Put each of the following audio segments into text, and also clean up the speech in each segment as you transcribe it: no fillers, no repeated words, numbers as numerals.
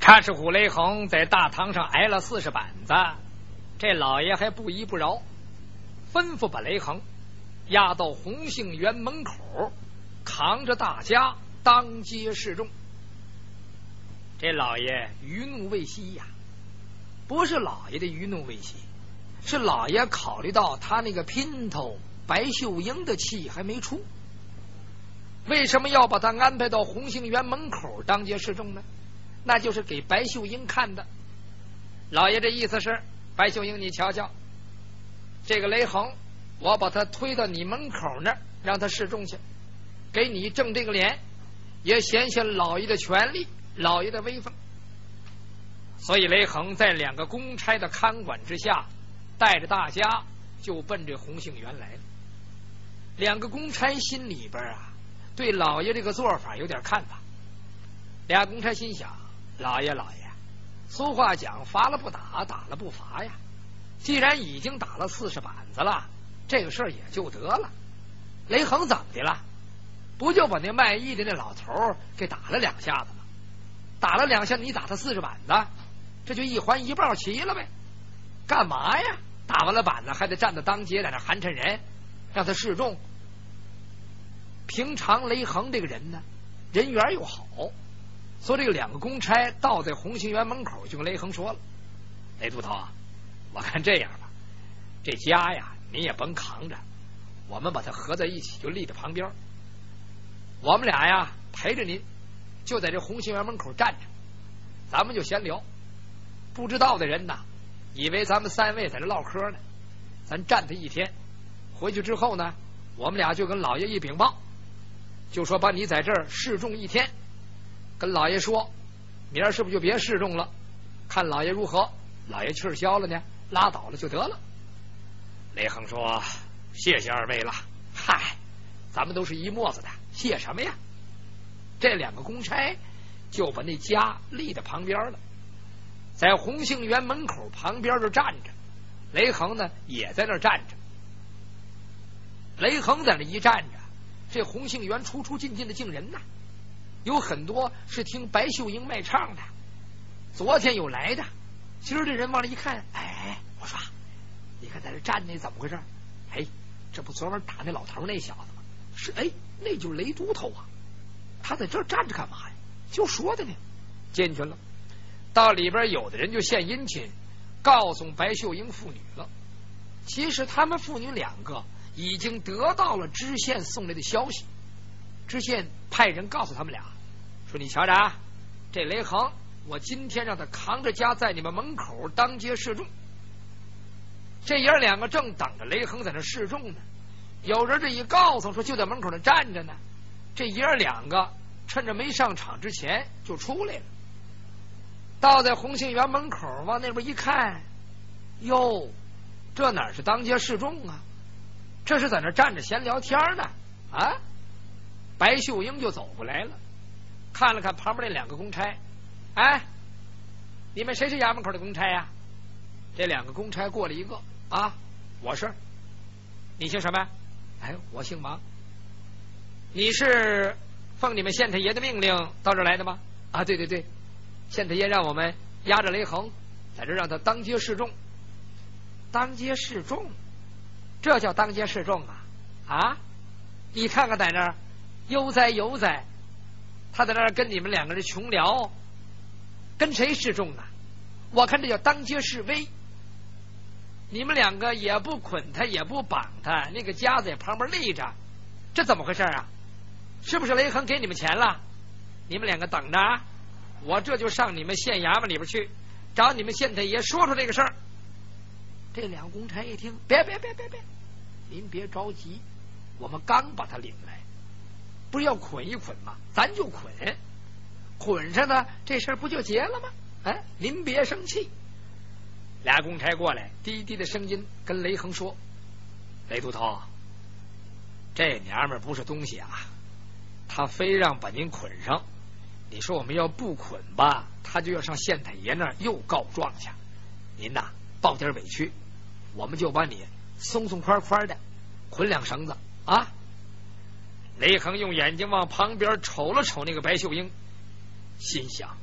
查士虎雷横在大堂上挨了40板子，这老爷还不依不饶，吩咐把雷横押到洪兴园门口，扛着大家当街示众。这老爷余怒未息呀，不是老爷的余怒未息，是老爷考虑到他那个姘头白秀英的气还没出。为什么要把他安排到洪兴园门口当街示众呢？那就是给白秀英看的。老爷这意思是，白秀英你瞧瞧，这个雷横我把他推到你门口那儿让他示众去，给你正这个脸，也显显老爷的权力，老爷的威风。所以雷横在2个公差的看管之下，带着大家就奔这洪兴园来了。2个公差心里边啊，对老爷这个做法有点看法。俩公差心想，老爷，俗话讲罚了不打，打了不罚呀。既然已经打了40板子了，这个事儿也就得了。雷横怎么的了？不就把那卖艺的那老头给打了2下子吗？打了2下，你打他40板子，这就一环一抱齐了呗。干嘛呀？打完了板子还得站在当街在那寒碜人，让他示众。平常雷横这个人呢，人缘又好，所以这个2个公差到在洪兴园门口就跟雷横说了：雷督头啊，我看这样吧，这家呀你也甭扛着，我们把它合在一起就立在旁边，我们俩呀陪着您，就在这洪兴园门口站着，咱们就闲聊。不知道的人呐，以为咱们3位在这唠嗑呢。咱站他1天，回去之后呢，我们俩就跟老爷一禀报，就说把你在这儿示众1天，跟老爷说，明儿是不是就别示众了？看老爷如何，老爷气儿消了呢，拉倒了就得了。雷横说：谢谢2位了。嗨，咱们都是一沫子的，谢什么呀？这2个公差就把那家立在旁边了，在洪兴园门口旁边就站着。雷横呢也在那儿站着。雷横在那一站着，这洪兴园出出进进的进人呐，有很多是听白秀英卖唱的，昨天有来的，今儿这人往那一看，哎，我说你看在这站着怎么回事？哎，这不昨晚打那老头那小子吗？是，哎，那就是雷都头啊，他在这儿站着干嘛呀？就说的呢。进去了，到里边有的人就献殷勤，告诉白秀英父女了。其实他们父女2个已经得到了知县送来的消息，知县派人告诉他们俩说：你瞧着啊，这雷横我今天让他扛着家在你们门口当街示众。这爷2个正等着雷横在那示众呢，有人这一告诉说就在门口那站着呢，这爷2个趁着没上场之前就出来了，到在洪兴园门口往那边一看，哟，这哪是当街示众啊，这是在那站着闲聊天呢啊！白秀英就走过来了，看了看旁边那2个公差，哎，你们谁是衙门口的公差呀？这2个公差过来一个啊，我是。你姓什么？哎，我姓王。你是奉你们县太爷的命令到这儿来的吗？啊，对对对，县太爷让我们押着雷横在这让他当街示众。当街示众，这叫当街示众啊？啊，你看看在那儿悠哉悠哉，他在那儿跟你们2个人穷聊，跟谁示众啊？我看这叫当街示威。你们2个也不捆他，也不绑他，那个家在旁边立着，这怎么回事啊？是不是雷横给你们钱了？你们2个等着啊，我这就上你们县衙门里边去找你们县太爷说说这个事儿。这2个公差一听，别，您别着急，我们刚把他领来，不是要捆一捆吗？咱就捆上呢，这事儿不就结了吗？哎，您别生气。俩公差过来，低低的声音跟雷横说：雷都头，这娘们不是东西啊，他非让把您捆上，你说我们要不捆吧，他就要上县太爷那儿又告状去。您呐抱点委屈，我们就把你松松快快的捆2绳子啊。雷横用眼睛往旁边瞅了瞅那个白秀英，心想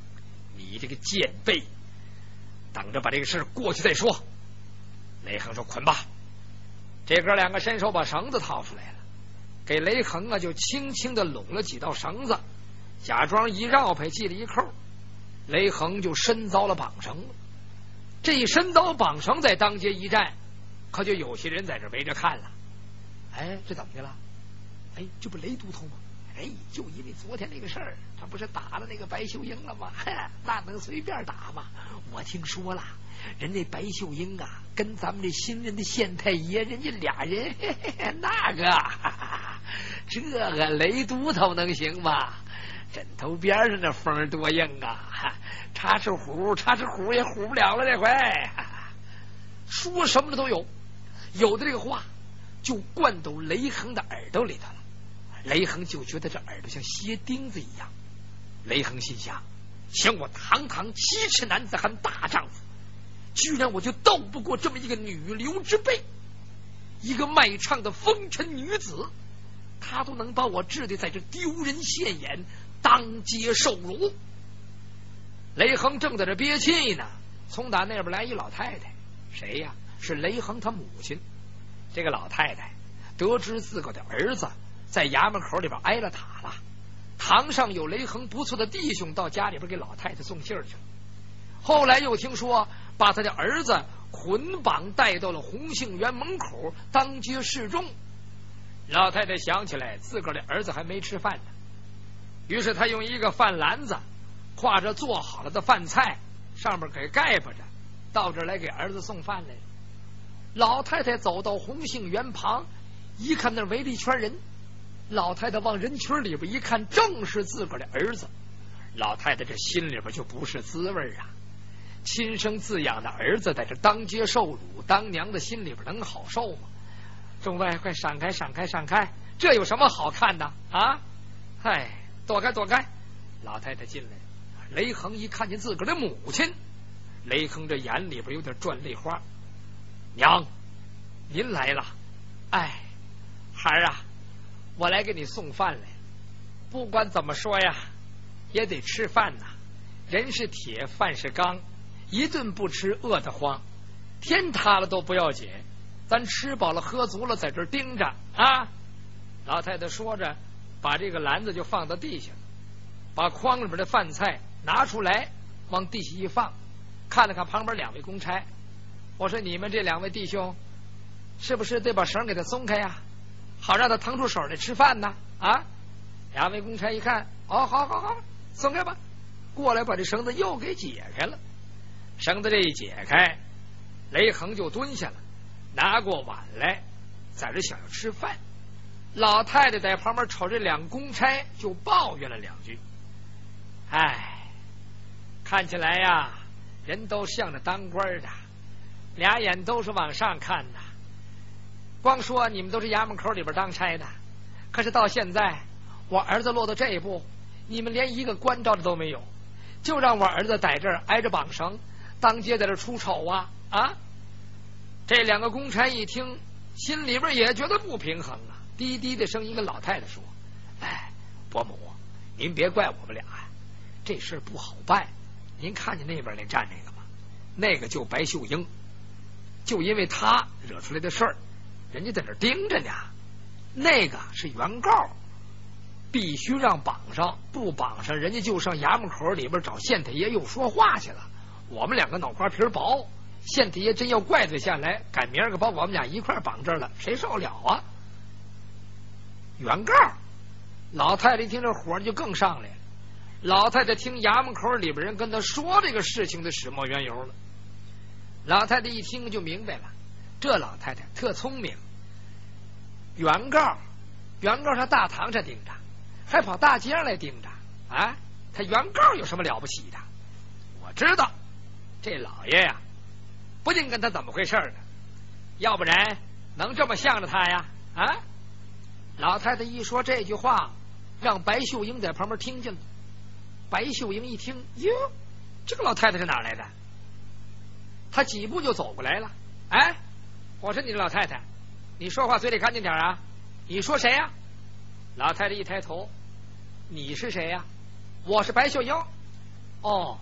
你这个贱婢，等着把这个事过去再说。雷横说：“捆吧。”这哥两个伸手把绳子掏出来了，给雷横啊就轻轻的拢了几道绳子，假装一绕开系了一扣，雷横就身遭了绑绳了。这一身遭绑绳，在当街一站，可就有些人在这围着看了。哎，这怎么的了？哎，这不雷都头吗？哎，就因为昨天那个事儿，他不是打了那个白秀英了吗？那能随便打吗？我听说了，人家白秀英啊，跟咱们这新任的县太爷，人家俩人那个这个雷都头能行吗？枕头边上那风多硬啊，插翅虎也唬不了了。这回说什么的都有，有的这个话就灌到雷横的耳朵里头了。雷横就觉得这耳朵像鞋钉子一样。雷横心想：想我堂堂7尺男子汉大丈夫，居然我就斗不过这么一个女流之辈，一个卖唱的风尘女子，她都能把我治得在这丢人现眼，当街受辱。雷横正在这憋气呢，从打那边来一老太太。谁呀？是雷横他母亲。这个老太太得知自个的儿子在衙门口里边挨了打了，堂上有雷横不错的弟兄到家里边给老太太送信去了。后来又听说把他的儿子捆绑带到了洪杏园门口当街示众。老太太想起来自个的儿子还没吃饭呢，于是他用一个饭篮子挎着做好了的饭菜，上面给盖巴着，到这儿来给儿子送饭来了。老太太走到洪杏园旁，一看那围了一圈人，老太太往人群里边一看，正是自个的儿子。老太太这心里边就不是滋味啊，亲生自养的儿子在这当街受辱，当娘的心里边能好受吗？众位快闪开闪开闪开，这有什么好看的啊？哎，躲开躲开。老太太进来，雷横一看见自个的母亲，雷横这眼里边有点转泪花。娘，您来了。哎，孩儿啊，我来给你送饭来。不管怎么说呀，也得吃饭呐。人是铁，饭是钢，一顿不吃饿得慌，天塌了都不要紧，咱吃饱了喝足了，在这儿盯着啊。老太太说着，把这个篮子就放到地下，把筐里边的饭菜拿出来，往地下一放，看了看旁边两位公差，我说你们这两位弟兄是不是得把绳给他松开呀，好让他腾出手来吃饭呢？啊，两位公差一看，哦，好好好，松开吧，过来把这绳子又给解开了。绳子这一解开，雷横就蹲下了，拿过碗来，在这想要吃饭。老太太在旁边瞅这两公差，就抱怨了两句。哎，看起来呀，人都向着当官的，俩眼都是往上看的。光说你们都是衙门口里边当差的，可是到现在我儿子落到这一步，你们连一个关照的都没有，就让我儿子在这儿挨着绑绳，当街在这出丑啊！啊！这两个公差一听，心里边也觉得不平衡啊，低低的声音跟老太太说：“哎，伯母，您别怪我们俩呀，这事不好办。您看见那边那站那个吗？那个就白秀英，就因为他惹出来的事儿，人家在这盯着呢。那个是原告，必须让绑上，不绑上，人家就上衙门口里边找县太爷又说话去了。我们两个脑瓜皮薄，县太爷真要怪罪下来，赶明儿个把我们俩一块绑这儿了，谁受了啊？原告，老太太一听这火就更上来了。老太太听衙门口里边人跟她说这个事情的始末缘由了。老太太一听就明白了，这老太太特聪明。原告上大堂上盯着，还跑大街上来盯着啊！他原告有什么了不起的？我知道，这老爷呀，不定跟他怎么回事呢，要不然能这么向着他呀？啊！老太太一说这句话，让白秀英在旁边听见了。白秀英一听，哟，这个老太太是哪来的？她几步就走过来了。哎，我是你的老太太，你说话嘴里干净点啊！你说谁呀？老太太一抬头，你是谁呀？我是白秀英。哦，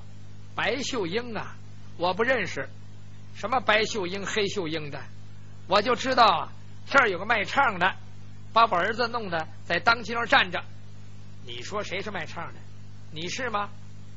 白秀英啊，我不认识，什么白秀英、黑秀英的，我就知道这儿有个卖唱的，把我儿子弄得在当街上站着。你说谁是卖唱的？你是吗？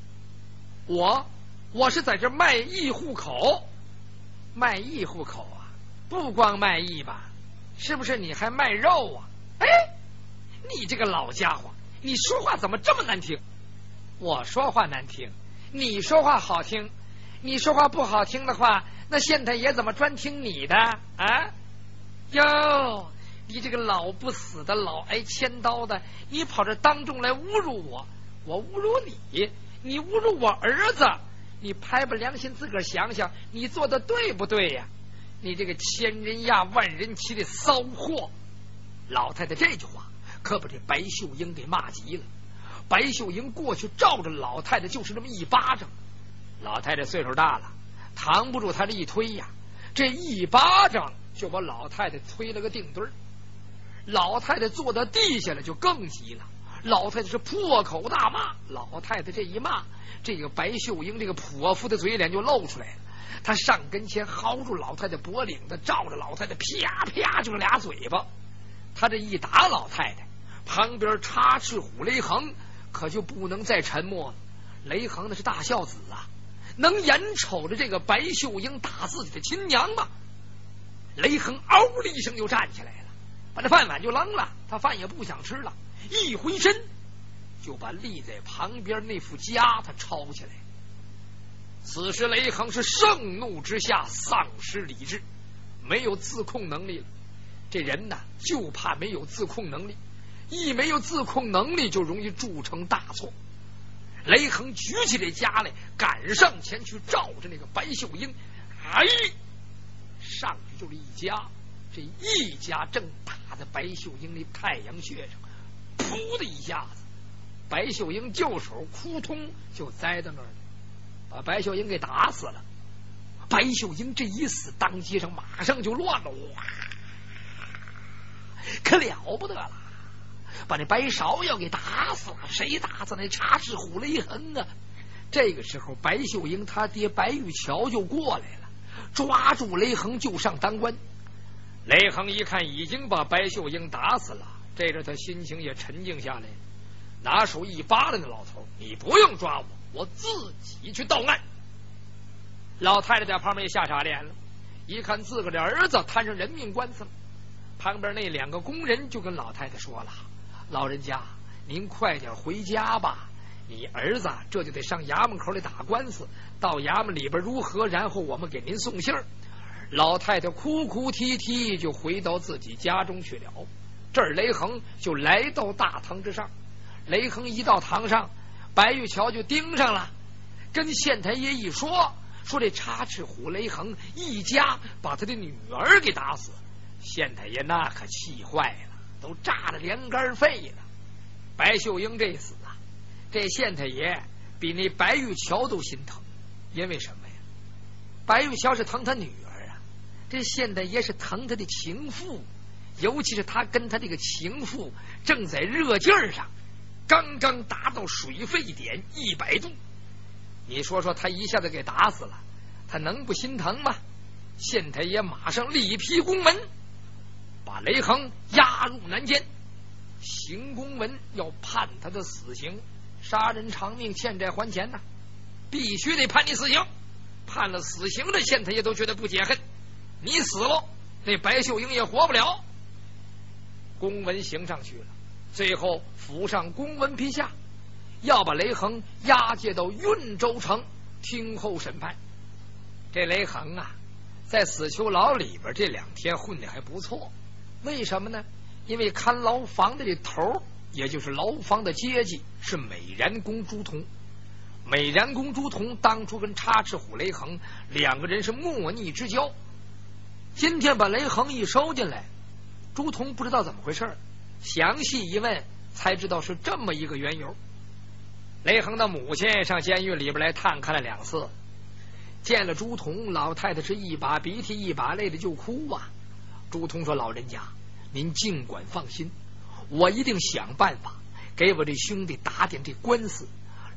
我是在这卖艺户口。卖艺户口啊，不光卖艺吧，是不是你还卖肉啊？哎，你这个老家伙，你说话怎么这么难听？我说话难听，你说话好听。你说话不好听的话，那县太爷怎么专听你的啊？哟，你这个老不死的，老挨千刀的，你跑这当众来侮辱我，我侮辱你，你侮辱我儿子，你拍不良心自个儿想想，你做的对不对呀？你这个千人压万人骑的骚货！老太太这句话可把这白秀英给骂急了。白秀英过去照着老太太就是这么一巴掌，老太太岁数大了，扛不住她这一推呀，这一巴掌就把老太太推了个腚墩儿。老太太坐到地下了就更急了，老太太是破口大骂。老太太这一骂，这个白秀英这个泼妇的嘴脸就露出来了。她上跟前薅住老太太脖领子，照着老太太啪啪就是俩嘴巴。她这一打老太太，旁边插翅虎雷横可就不能再沉默了。雷横那是大孝子啊，能眼瞅着这个白秀英打自己的亲娘吗？雷横嗷的一声就站起来了，把这饭碗就扔了，他饭也不想吃了，一回身就把立在旁边那副夹他抄起来。此时雷横是盛怒之下丧失理智，没有自控能力了。这人呢，就怕没有自控能力，一没有自控能力就容易铸成大错。雷横举起这夹来，赶上前去照着那个白秀英，哎，上去就是一夹，这一夹正打在白秀英那太阳穴上，噗的一下子，白秀英就手扑通就栽到那儿了，把白秀英给打死了。白秀英这一死，当街上马上就乱了，哇，可了不得了，把那白芍药给打死了。谁打死？那插翅虎雷横啊！这个时候白秀英他爹白玉桥就过来了，抓住雷横就上当官。雷横一看已经把白秀英打死了，这时他心情也沉静下来，拿手一扒拉那老头，你不用抓我，我自己去到案。老太太在旁边也吓傻脸了，一看自个的儿子摊上人命官司了。旁边那两个工人就跟老太太说了，老人家您快点回家吧，你儿子这就得上衙门口里打官司，到衙门里边如何，然后我们给您送信儿。老太太哭哭啼啼就回到自己家中去了。这儿雷横就来到大堂之上，雷横一到堂上，白玉桥就盯上了，跟县太爷一说这插翅虎雷横一家把他的女儿给打死。县太爷那可气坏了，都炸得连肝肺了。白秀英这死啊，这县太爷比那白玉桥都心疼。因为什么呀？白玉桥是疼他女儿啊，这县太爷是疼他的情妇，尤其是他跟他这个情妇正在热劲儿上，刚刚达到水沸点100度。你说他一下子给打死了，他能不心疼吗？县太爷马上力批公文，把雷横押入南监，行公文要判他的死刑，杀人偿命，欠债还钱呐，必须得判你死刑。判了死刑的县太爷都觉得不解恨，你死了，那白秀英也活不了。公文行上去了，最后府上公文批下，要把雷横押解到运州城听候审判。这雷横啊，在死囚牢里边这2天混得还不错。为什么呢？因为看牢房的这头，也就是牢房的阶级，是美髯公朱仝。美髯公朱仝当初跟插翅虎雷横2个人是莫逆之交。今天把雷横一收进来，朱仝不知道怎么回事，详细一问才知道是这么一个缘由。雷横的母亲上监狱里边来探看了2次，见了朱仝，老太太是一把鼻涕一把泪的就哭啊。朱仝说，老人家您尽管放心，我一定想办法给我这兄弟打点这官司，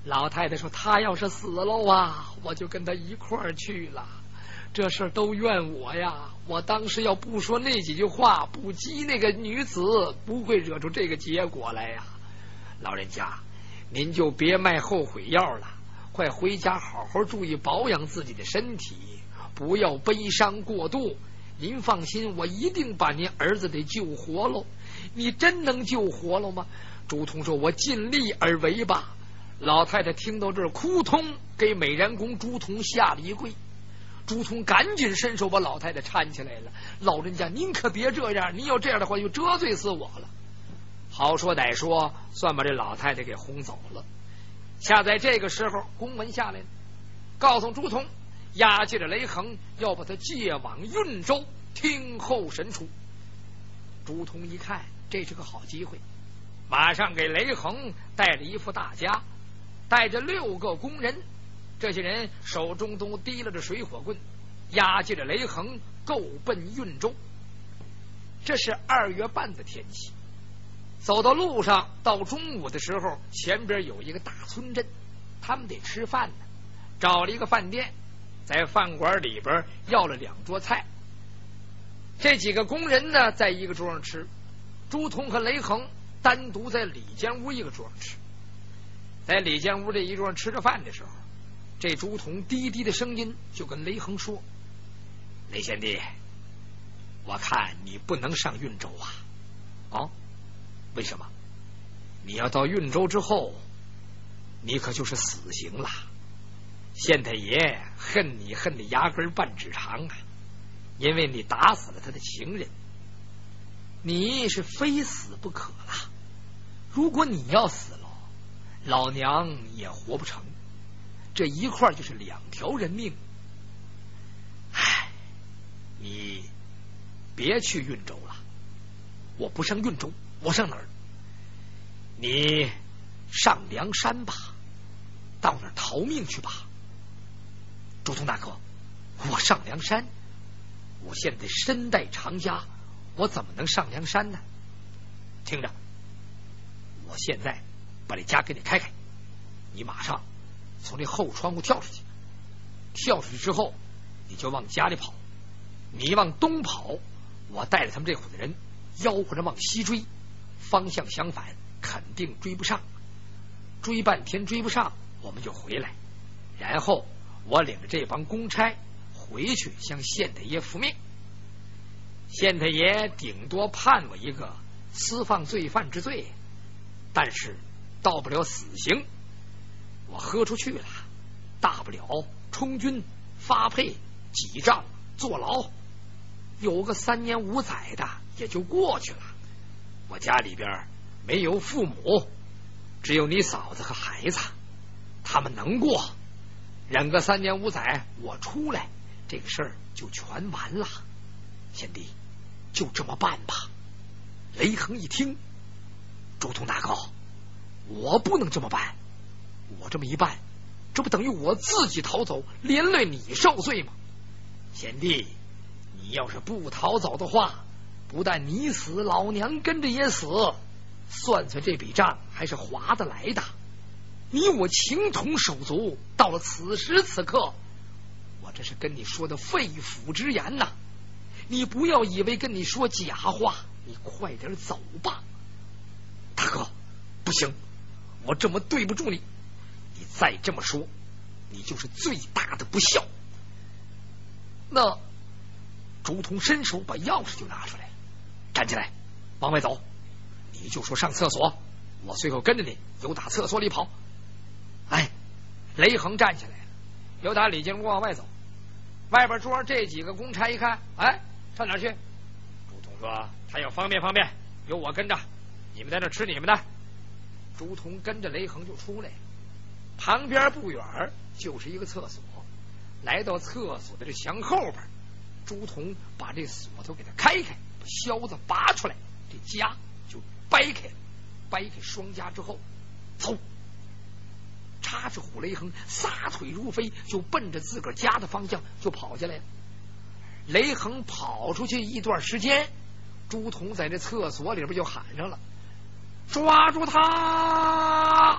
老太太说：“他要是死了啊，我就跟他一块儿去了。这事儿都怨我呀！我当时要不说那几句话，不激那个女子，不会惹出这个结果来呀。老人家，您就别卖后悔药了，快回家好好注意保养自己的身体，不要悲伤过度。您放心，我一定把您儿子给救活喽。你真能救活了吗？”朱仝说：“我尽力而为吧。”老太太听到这儿，扑通给美髯公朱仝下了一跪。朱仝赶紧伸手把老太太搀起来了。老人家，您可别这样，您要这样的话就得罪死我了。好说歹说，算把这老太太给轰走了。恰在这个时候，公文下来了，告诉朱仝，押解着雷横要把他借往运州听候审处。朱仝一看，这是个好机会，马上给雷横带了一副大家，带着6个工人，这些人手中都提了着水火棍，押解着雷横够奔运州。这是2月半的天气，走到路上，到中午的时候，前边有一个大村镇，他们得吃饭呢，找了一个饭店，在饭馆里边要了2桌菜。这几个工人呢，在一个桌上吃，朱仝和雷横单独在里间屋一个桌上吃。在里间屋这一桌上吃着饭的时候，这朱仝低低的声音就跟雷横说：“雷贤弟，我看你不能上运州啊！啊，为什么？你要到运州之后，你可就是死刑了。县太爷恨你恨得牙根半指长啊，因为你打死了他的情人，你是非死不可了。如果你要死了，老娘也活不成，这一块就是2条人命。唉，你别去运州了，我不上运州，我上哪儿？你上梁山吧，到那儿逃命去吧。”朱仝大哥，我上梁山？我现在身带长枷，我怎么能上梁山呢？听着，我现在把这枷给你开开，你马上从这后窗户跳出去，跳出去之后你就往家里跑，你往东跑，我带着他们这伙的人吆喝着往西追，方向相反，肯定追不上，追半天追不上，我们就回来，然后我领着这帮公差回去向县太爷复命。县太爷顶多判我一个私放罪犯之罪，但是到不了死刑。我喝出去了，大不了充军发配几仗坐牢，有个3年5载的也就过去了。我家里边没有父母，只有你嫂子和孩子，他们能过，忍个3年5载，我出来，这个事儿就全完了。贤弟，就这么办吧。雷横一听，朱仝大哥，我不能这么办，我这么一办，这不等于我自己逃走，连累你受罪吗？贤弟，你要是不逃走的话，不但你死，老娘跟着也死，算算这笔账还是划得来的。你我情同手足，到了此时此刻，我这是跟你说的肺腑之言呐！你不要以为跟你说假话，你快点走吧。大哥，不行，我这么对不住你，你再这么说，你就是最大的不孝。那朱仝伸手把钥匙就拿出来了，站起来，往外走，你就说上厕所，我随后跟着你，由打厕所里跑。哎，雷横站起来了，由打里间屋往外走。外边桌上这几个公差一看，哎，上哪儿去？朱仝说：“他要方便方便，有我跟着，你们在那吃你们的。”朱仝跟着雷横就出来了，旁边不远就是一个厕所。来到厕所的这墙后边，朱仝把这锁头给他开开，把销子拔出来，这枷就掰开了。掰开双枷之后，走，插着虎雷横撒腿如飞，就奔着自个儿家的方向就跑下来了。雷横跑出去一段时间，朱仝在这厕所里边就喊上了：“抓住他！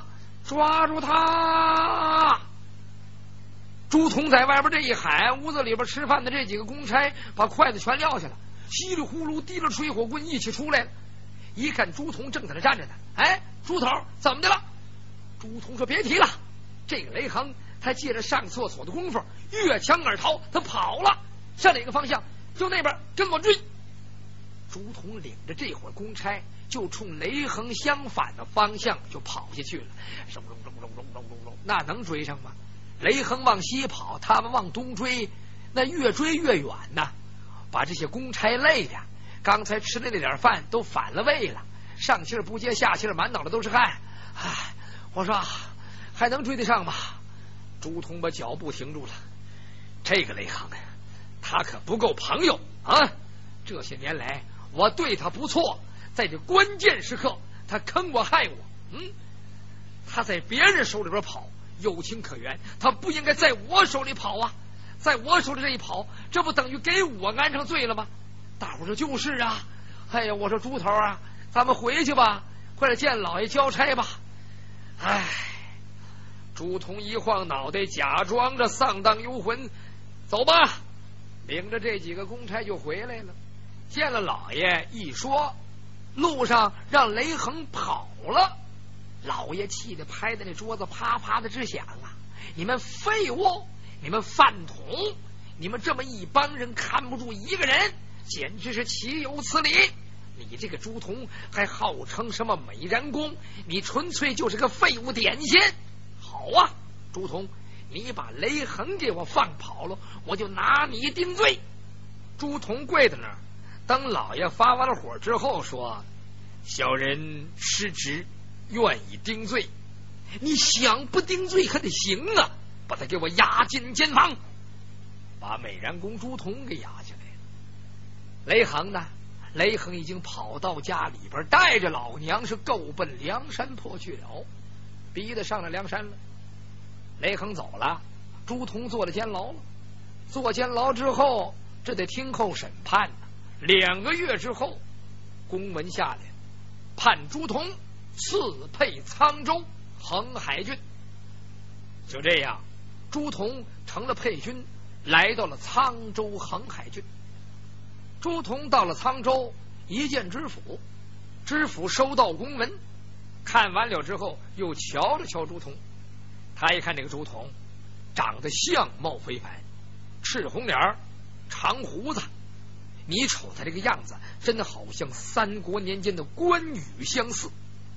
抓住他！朱仝在外边这一喊，屋子里边吃饭的这几个公差把筷子全撂下了，稀里呼噜提着水火棍一起出来了。一看朱仝正在那站着呢，哎，朱头怎么的了？朱仝说别提了，这个雷横他借着上厕所的功夫越墙而逃，他跑了，上哪个方向？就那边，跟我追。朱仝领着这伙公差就冲雷横相反的方向就跑下去了，那能追上吗？雷横往西跑，他们往东追，那越追越远呐，把这些公差累的，刚才吃的那点饭都反了胃了，上气儿不接下气儿，满脑袋都是汗。哎，我说还能追得上吗？朱仝把脚步停住了。这个雷横他可不够朋友啊！这些年来我对他不错，在这关键时刻他坑我害我，他在别人手里边跑有情可原，他不应该在我手里跑啊！在我手里这一跑，这不等于给我安上罪了吗？大伙说就是啊。哎呀，我说朱头啊，咱们回去吧，快点见老爷交差吧。哎，朱仝一晃脑袋，假装着丧荡游魂，走吧，领着这几个公差就回来了。见了老爷一说，路上让雷横跑了，老爷气得拍在那桌子啪啪的直响啊！你们废物，你们饭桶，你们这么一帮人看不住一个人，简直是岂有此理！你这个朱仝还号称什么美髯公，你纯粹就是个废物点心。好啊，朱仝，你把雷横给我放跑了，我就拿你定罪。朱仝跪在那儿，等老爷发完了火之后说：小人失职，愿意定罪。你想不定罪可得行啊，把他给我押进监房，把美髯公朱仝给押下来了。雷横呢？雷横已经跑到家里边，带着老娘是够奔梁山坡去了，逼得上了梁山了。雷横走了，朱仝坐了监牢了。坐监牢之后，这得听候审判呢。2个月之后，公文下来，判朱仝赐配沧州横海郡。就这样，朱仝成了配军，来到了沧州横海郡。朱仝到了沧州，一见知府，知府收到公文，看完了之后，又瞧了瞧朱仝。他一看这个朱仝，长得相貌非凡，赤红脸，长胡子，你瞅他这个样子，真的好像3国年间的关羽相似。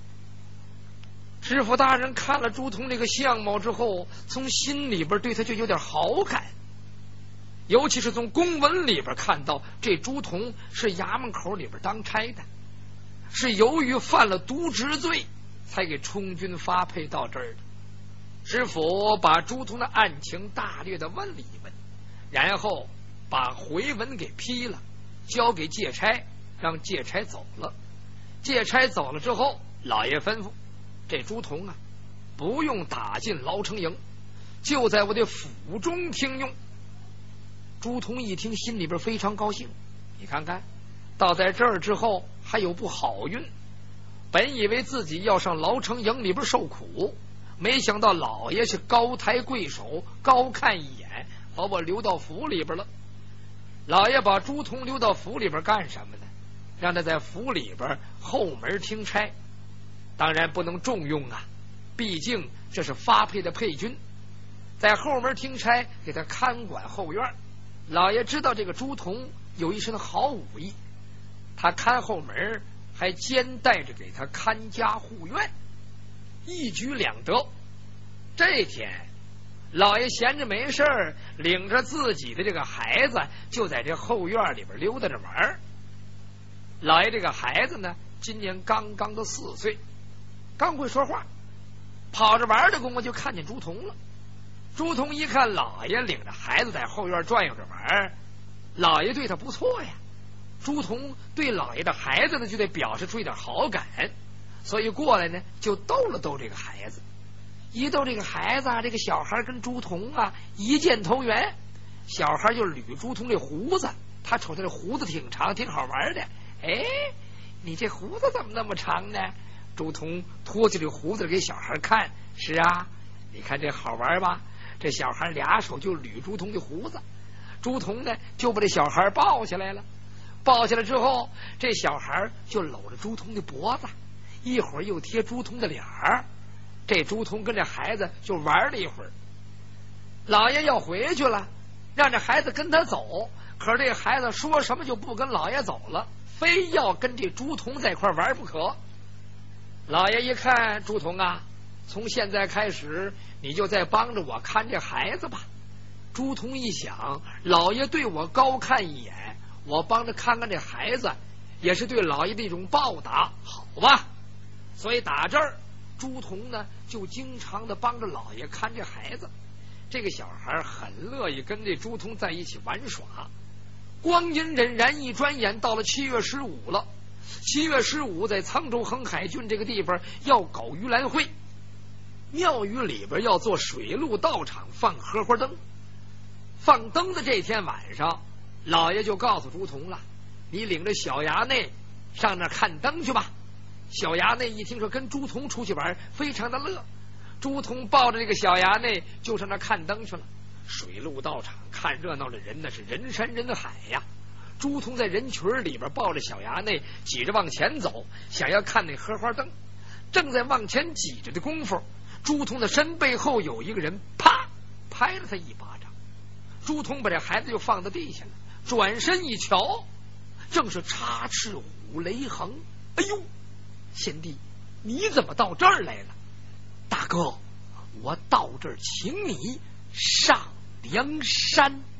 知府大人看了朱仝这个相貌之后，从心里边对他就有点好感，尤其是从公文里边看到这朱仝是衙门口里边当差的，是由于犯了渎职罪才给充军发配到这儿的。知府把朱仝的案情大略的问了一问，然后把回文给批了，交给借差，让借差走了。借差走了之后，老爷吩咐这朱仝啊，不用打进牢城营，就在我的府中听用。朱仝一听，心里边非常高兴。你看看，到在这儿之后还有不好运，本以为自己要上牢城营里边受苦，没想到老爷是高抬贵手，高看一眼，把我留到府里边了。老爷把朱仝留到府里边干什么呢？让他在府里边后门听差，当然不能重用啊，毕竟这是发配的配军，在后门听差，给他看管后院。老爷知道这个朱仝有一身好武艺，他看后门，还兼带着给他看家护院，一举两得。这天老爷闲着没事儿，领着自己的这个孩子就在这后院里边溜达着玩。老爷这个孩子呢，今年刚刚的4岁，刚会说话，跑着玩的功夫就看见朱仝了。朱仝一看老爷领着孩子在后院转悠着玩，老爷对他不错呀，朱仝对老爷的孩子呢就得表示出一点好感，所以过来呢就逗了逗这个孩子。一逗这个孩子啊，这个小孩跟朱仝啊一见投缘，小孩就捋朱仝这胡子，他瞅他这胡子挺长，挺好玩的。哎，你这胡子怎么那么长呢？ 朱仝脱去这胡子给小孩看，是啊，你看这好玩吧？这小孩俩手就捋朱仝的胡子，朱仝呢就把这小孩抱下来了。抱下来之后，这小孩就搂着朱仝的脖子，一会儿又贴朱仝的脸儿。这朱仝跟这孩子就玩了一会儿。老爷要回去了，让这孩子跟他走，可是这孩子说什么就不跟老爷走了，非要跟这朱仝在一块玩不可。老爷一看，朱仝啊，从现在开始你就再帮着我看这孩子吧。朱仝一想，老爷对我高看一眼，我帮着看看这孩子，也是对老爷的一种报答，好吧？所以打这儿，朱仝呢就经常的帮着老爷看这孩子。这个小孩很乐意跟这朱仝在一起玩耍。光阴荏苒，一转眼到了7月15了。7月15，在沧州横海郡这个地方要搞盂兰会，庙宇里边要做水陆道场，放荷花灯。放灯的这天晚上，老爷就告诉朱仝了，你领着小衙内上那看灯去吧。小衙内一听说跟朱仝出去玩，非常的乐。朱仝抱着这个小衙内就上那看灯去了。水陆道场看热闹的人那是人山人海呀。朱仝在人群里边抱着小衙内挤着往前走，想要看那荷花灯。正在往前挤着的功夫，朱仝的身背后有一个人啪拍了他一巴掌。朱仝把这孩子就放到地下了，转身一瞧，正是插翅虎雷横。哎呦，贤弟，你怎么到这儿来了？大哥，我到这儿请你上梁山。